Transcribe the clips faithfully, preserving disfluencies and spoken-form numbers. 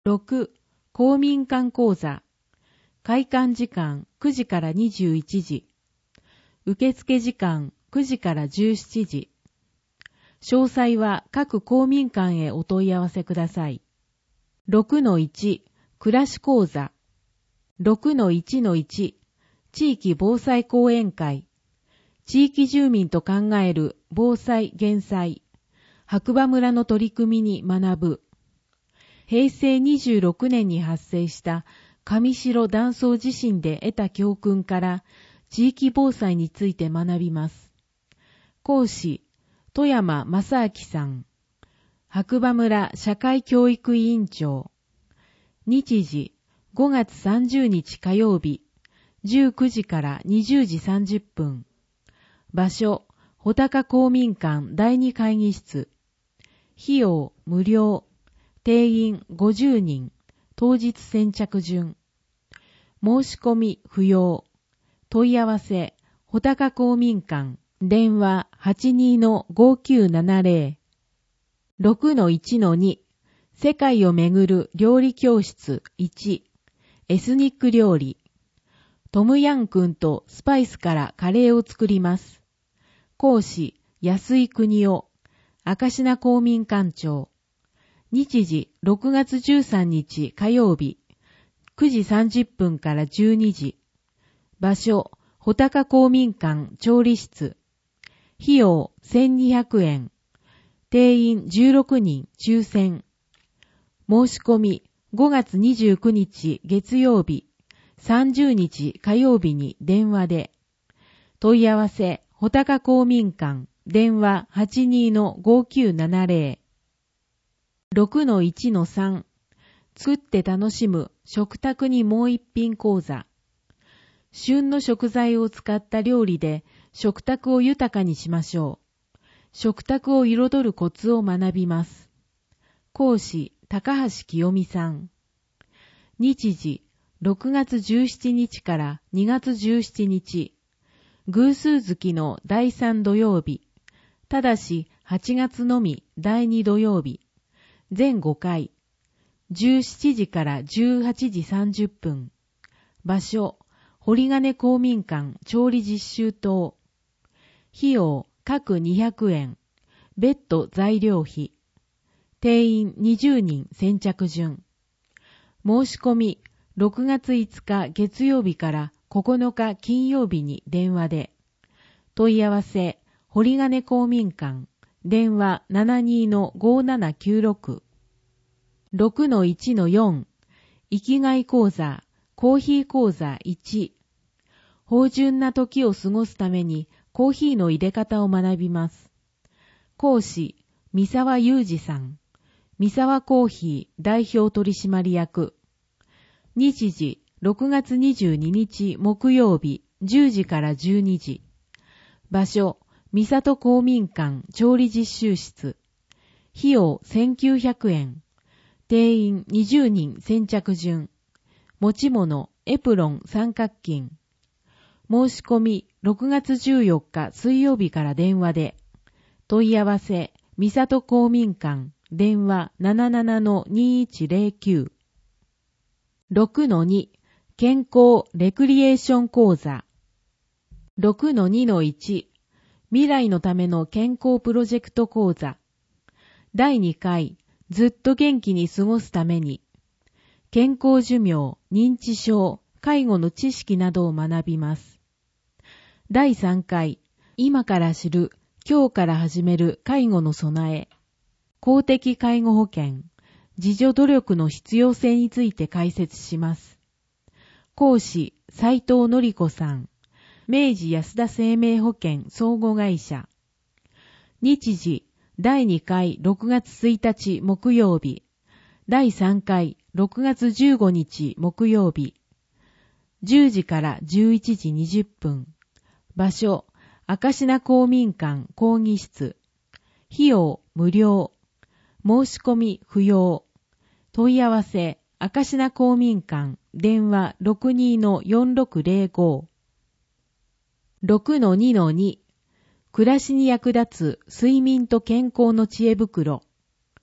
ろく、公民館講座。開館時間くじからにじゅういちじ。受付時間くじからじゅうしちじ。詳細は各公民館へお問い合わせください。ろくのいち、暮らし講座。ろくのいちのいち、地域防災講演会。地域住民と考える防災減災。白馬村の取り組みに学ぶ。へいせいにじゅうろくねんに発生した上白断層地震で得た教訓から地域防災について学びます。講師、富山正明さん。白馬村社会教育委員長。日時、ごがつさんじゅうにち火曜日、じゅうくじからにじゅうじさんじゅっぷん。場所、穂高公民館だいに会議室。費用、無料。定員ごじゅうにん。当日先着順。申し込み不要。問い合わせ、穂高公民館。電話 はちにーごきゅうななぜろ。ろくのいちのに。世界をめぐる料理教室いち。エスニック料理。トムヤンくんとスパイスからカレーを作ります。講師、安井邦夫。明科公民館長。日時、ろくがつじゅうさんにち火曜日、くじさんじゅっぷんからじゅうにじ。場所、穂高公民館調理室。費用せんにひゃくえん。定員じゅうろくにん抽選。申し込みごがつにじゅうくにち月曜日、さんじゅうにち火曜日に電話で。問い合わせ、穂高公民館、電話 はちにーごきゅうななぜろ。ろくのいちのさん。作って楽しむ食卓にもう一品講座。旬の食材を使った料理で食卓を豊かにしましょう。食卓を彩るコツを学びます。講師、高橋清美さん。日時、ろくがつじゅうしちにちからにがつじゅうしちにち。偶数月のだいさん土曜日。ただしはちがつのみだいに土曜日。全ごかい。じゅうしちじからじゅうはちじさんじゅっぷん。場所、堀金公民館調理実習棟。費用、各にひゃくえん。別途材料費。定員にじゅうにん先着順。申し込み、ろくがついつか月曜日からここのか金曜日に電話で。問い合わせ、堀金公民館。電話 ななにーごななきゅうろく。ろくのいちのよん。生きがい講座、コーヒー講座いち。芳醇な時を過ごすためにコーヒーの入れ方を学びます。講師、三沢裕二さん。三沢コーヒー代表取締役。日時、ろくがつにじゅうににち木曜日、じゅうじからじゅうにじ。場所、三郷公民館調理実習室。費用せんきゅうひゃくえん。定員にじゅうにん先着順。持ち物、エプロン三角巾。申し込みろくがつじゅうよっか水曜日から電話で。問い合わせ、三郷公民館、電話 ななななのにいちぜろきゅう。ろくのに。健康レクリエーション講座。ろくのにのいち。未来のための健康プロジェクト講座。だいにかい、ずっと元気に過ごすために。健康寿命、認知症、介護の知識などを学びます。だいさんかい、今から知る、今日から始める介護の備え。公的介護保険、自助努力の必要性について解説します。講師、斉藤典子さん。明治安田生命保険相互会社。日時、だいにかいろくがつついたち木曜日。だいさんかいろくがつじゅうごにち木曜日。じゅうじからじゅういちじにじゅっぷん。場所、明科公民館講義室。費用無料。申し込み不要。問い合わせ、明科公民館電話 ろくにーよんろくぜろご。ろくのにのに。暮らしに役立つ睡眠と健康の知恵袋。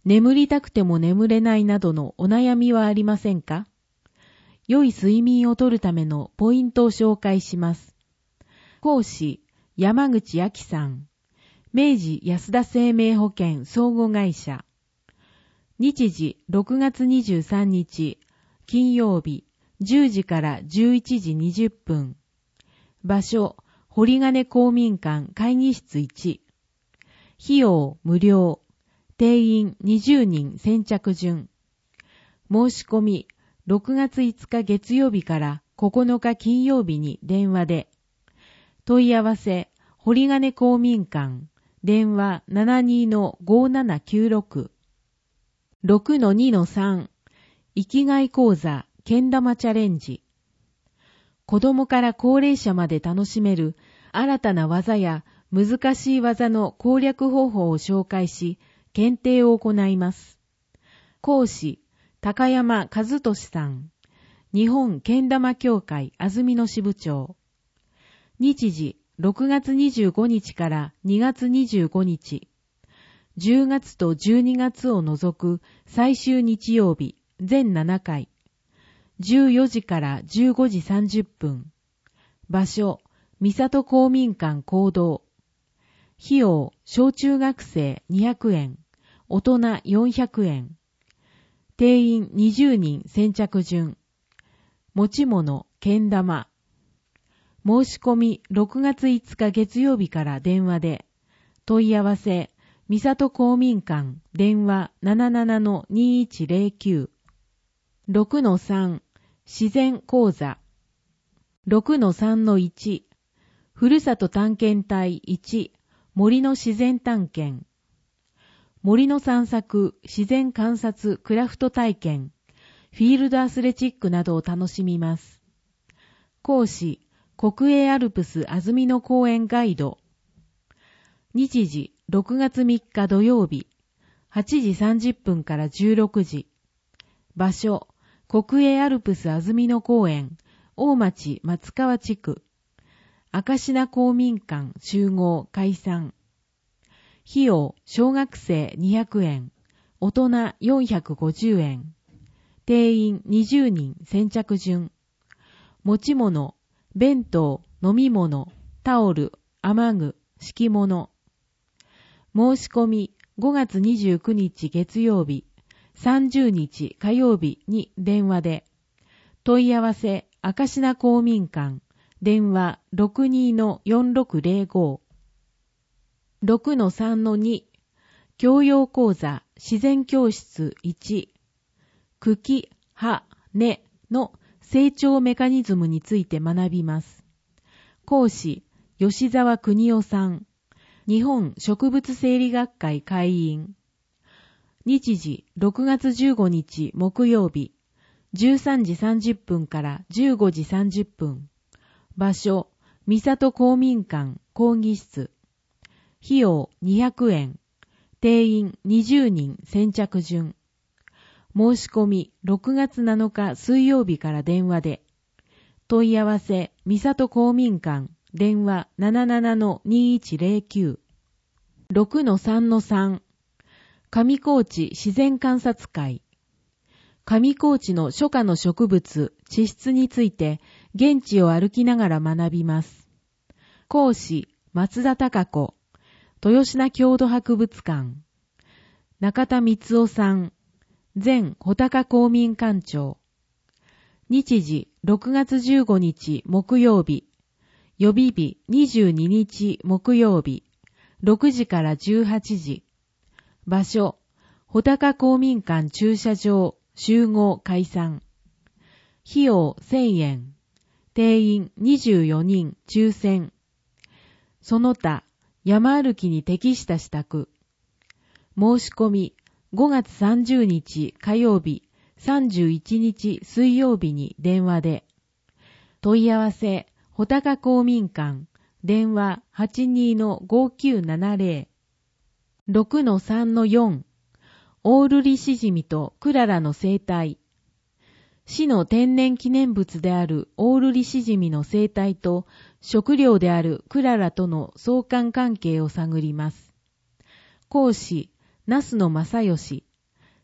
眠りたくても眠れないなどのお悩みはありませんか？良い睡眠をとるためのポイントを紹介します。講師、山口亜紀さん。明治安田生命保険相互会社。日時ろくがつにじゅうさんにち、金曜日、じゅうじからじゅういちじにじゅっぷん。場所、堀金公民館会議室いち。費用無料。定員にじゅうにん先着順。申し込み、ろくがついつか月曜日からここのか金曜日に電話で。問い合わせ、堀金公民館。電話 ななにのごななきゅうろく。ろくのにのさん。生きがい講座、けん玉チャレンジ。子供から高齢者まで楽しめる新たな技や難しい技の攻略方法を紹介し、検定を行います。講師、高山和俊さん。日本けん玉協会安曇野支部長。日時、ろくがつにじゅうごにちからにがつにじゅうごにち。じゅうがつとじゅうにがつを除く最終日曜日、全ななかい。じゅうよじからじゅうごじさんじゅっぷん。場所、三郷公民館講堂。費用、小中学生にひゃくえん、大人よんひゃくえん。定員にじゅうにん先着順。持ち物、けん玉。申し込みろくがついつか月曜日から電話で。問い合わせ、三郷公民館、電話 ななななのにいちぜろきゅう。ろくのさん、自然講座。ろくのさんのいち、ふるさと探検隊いち、森の自然探検。森の散策、自然観察、クラフト体験、フィールドアスレチックなどを楽しみます。講師、国営アルプス安曇野公園ガイド。日時、ろくがつみっか土曜日、はちじさんじゅっぷんからじゅうろくじ。場所、国営アルプス安曇野公園、大町松川地区。明科公民館集合解散。費用、小学生にひゃくえん、大人よんひゃくごじゅうえん。定員にじゅうにん先着順。持ち物、弁当、飲み物、タオル、雨具、敷物。申し込みごがつにじゅうくにち月曜日、さんじゅうにち火曜日に電話で。問い合わせ、明科公民館、電話 ろくにのよんろくぜろご。ろくのさんのに、教養講座自然教室いち。茎、葉、根の成長メカニズムについて学びます。講師、吉沢邦夫さん。日本植物生理学会会員。日時、ろくがつじゅうごにち木曜日、じゅうさんじさんじゅっぷんからじゅうごじさんじゅっぷん。場所、三郷公民館講義室。費用にひゃくえん。定員にじゅうにん先着順。申し込みろくがつなのか水曜日から電話で。問い合わせ、三郷公民館、電話 ななななのにいちぜろきゅう。ろくのさんのさん、上高地自然観察会。上高地の初夏の植物、地質について、現地を歩きながら学びます。講師、松田孝子。豊品郷土博物館。中田光夫さん。前穂高公民館長。日時、ろくがつじゅうごにち木曜日。予備日にじゅうににち木曜日。ろくじからじゅうはちじ。場所、穂高公民館駐車場、集合解散。費用せんえん。定員にじゅうよにん抽選。その他、山歩きに適した支度。申し込み、ごがつさんじゅうにち火曜日、さんじゅういちにち水曜日に電話で。問い合わせ、穂高公民館、電話 はちにのごきゅうななぜろ。ろくのさんのよん、オオルリシジミとクララの生態。市の天然記念物であるオオルリシジミの生態と食料であるクララとの相関関係を探ります。講師、那須野正義。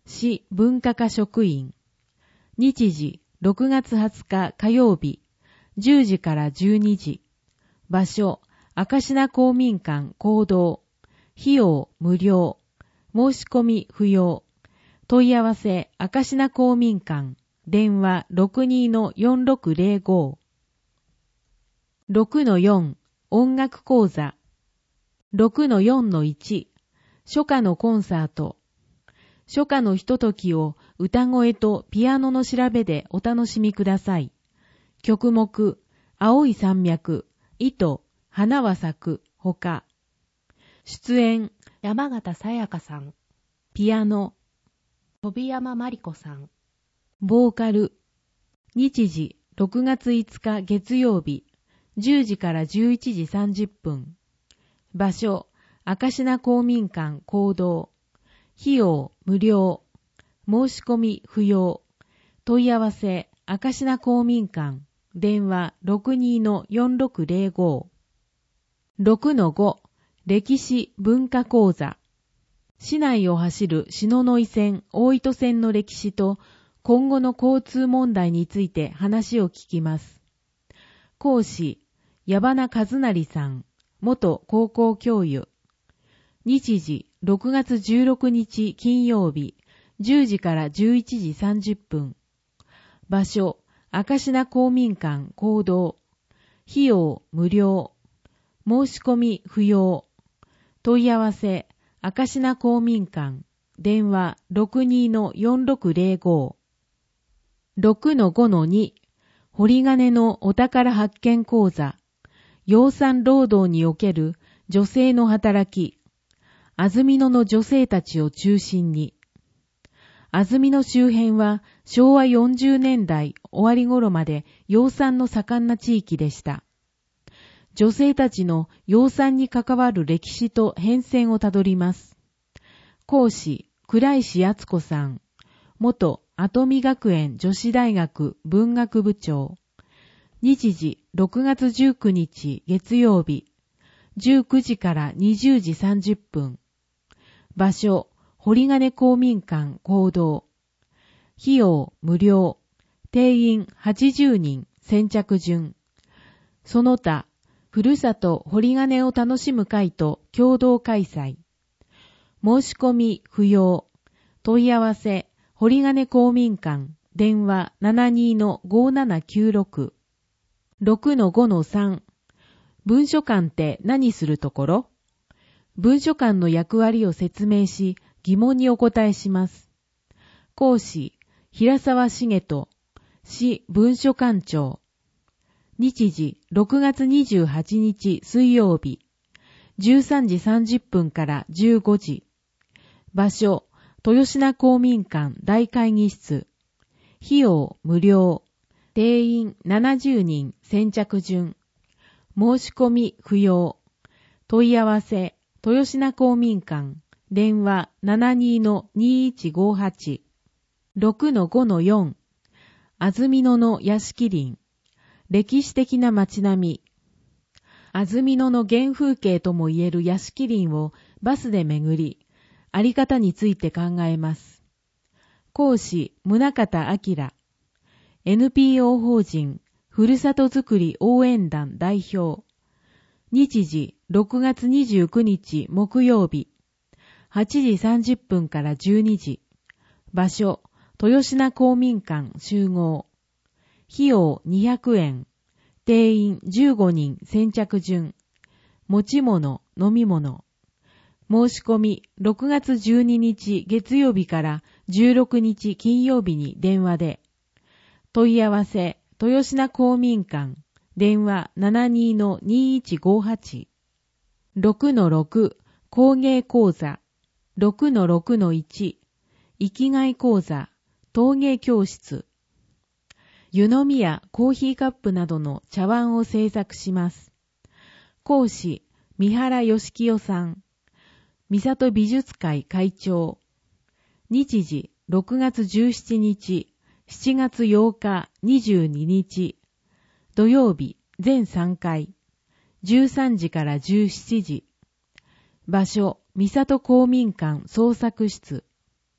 市文化課職員。日時ろくがつはつか火曜日、じゅうじからじゅうにじ。場所、明科公民館講堂。費用無料。申し込み不要。問い合わせ、明科公民館。電話 ろくにのよんろくぜろご。ろくのよん、音楽講座。ろくのよんのいち、初夏のコンサート。初夏のひとときを歌声とピアノの調べでお楽しみください。曲目、青い山脈、糸、花は咲く、ほか。出演、 山形さやかさん。 ピアノ、 飛山まりこさん。 ボーカル。日時、ろくがついつか月曜日、じゅうじからじゅういちじさんじゅっぷん。場所、明科公民館講堂。費用無料。申し込み不要。問い合わせ、明科公民館。電話 ろくにのよんろくぜろご。ろくのご、歴史文化講座。市内を走る篠ノ井線、大糸線の歴史と今後の交通問題について話を聞きます。講師、矢花和成さん、元高校教諭。日時、ろくがつじゅうろくにち金曜日、じゅうじからじゅういちじさんじゅっぷん。場所、明科公民館講堂。費用無料。申し込み不要。問い合わせ、明科公民館。電話 ろくにのよんろくぜろご。ろくのごのに、堀金のお宝発見講座。養蚕労働における女性の働き。安曇野の女性たちを中心に。安曇野周辺はしょうわよんじゅうねんだい終わり頃まで養蚕の盛んな地域でした。女性たちの養蚕に関わる歴史と変遷をたどります。講師、倉石敦子さん。元跡見学園女子大学文学部長。日時、ろくがつじゅうくにち月曜日、じゅうくじからにじゅうじさんじゅっぷん。場所、堀金公民館講堂。費用無料。定員はちじゅうにん先着順。その他、ふるさと堀金を楽しむ会と共同開催。申し込み不要。問い合わせ、堀金公民館。電話 ななにのごななきゅうろく。ろくのごのさん。文書館って何するところ？文書館の役割を説明し、疑問にお答えします。講師、平沢茂人、市文書館長。日時、ろくがつにじゅうはちにち水曜日、じゅうさんじさんじゅっぷんからじゅうごじ。場所、豊品公民館大会議室。費用無料。定員ななじゅうにん先着順。申し込み不要。問い合わせ、豊品公民館。電話 ななにのにいちごはち。ろくのごのよん。安曇野の屋敷林。歴史的な街並み。安曇野の原風景ともいえる屋敷林をバスで巡り、あり方について考えます。講師、宗像明。エヌピーオー 法人、ふるさとづくり応援団代表。日時、ろくがつにじゅうくにち木曜日、はちじさんじゅっぷんからじゅうにじ。場所、豊品公民館集合。費用にひゃくえん。定員じゅうごにん先着順。持ち物、飲み物。申し込み、ろくがつじゅうににち月曜日からじゅうろくにち金曜日に電話で。問い合わせ、豊品公民館。電話 ななにのにいちごはち。ろくのろく、工芸講座。ろくのろくのいち、生きがい講座、陶芸教室。湯飲みやコーヒーカップなどの茶碗を製作します。講師、三原義清さん。三郷美術会会長。日時、ろくがつじゅうしちにち、しちがつようか、にじゅうににち。土曜日、全さんかい。じゅうさんじからじゅうしちじ。場所、三郷公民館創作室。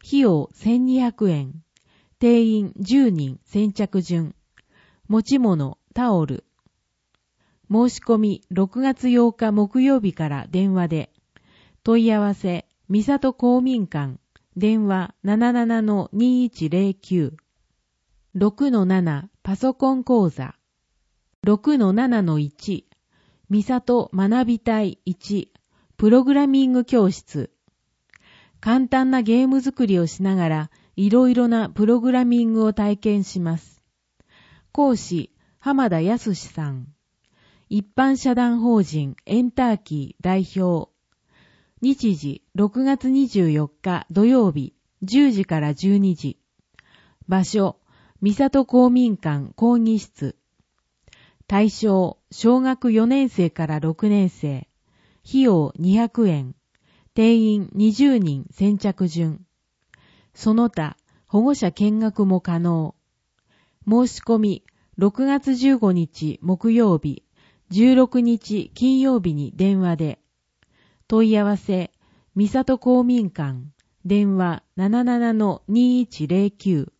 費用せんにひゃくえん。定員じゅうにん先着順。持ち物タオル。申し込みろくがつようか木曜日から電話で。問い合わせ三郷公民館。電話 ななななのにいちゼロきゅう。ろくのなな パソコン講座。ろくのななのいち 三郷学びたいいちプログラミング教室。簡単なゲーム作りをしながらいろいろなプログラミングを体験します。講師浜田康さん。一般社団法人エンターキー代表。日時ろくがつにじゅうよっか土曜日じゅうじからじゅうにじ。場所三郷公民館講義室。対象小学よねんせいからろくねんせい。費用にひゃくえん。定員にじゅうにん先着順。その他保護者見学も可能。申し込みろくがつじゅうごにち木曜日、じゅうろくにち金曜日に電話で。問い合わせ三郷公民館電話 ななななのにいちゼロきゅう。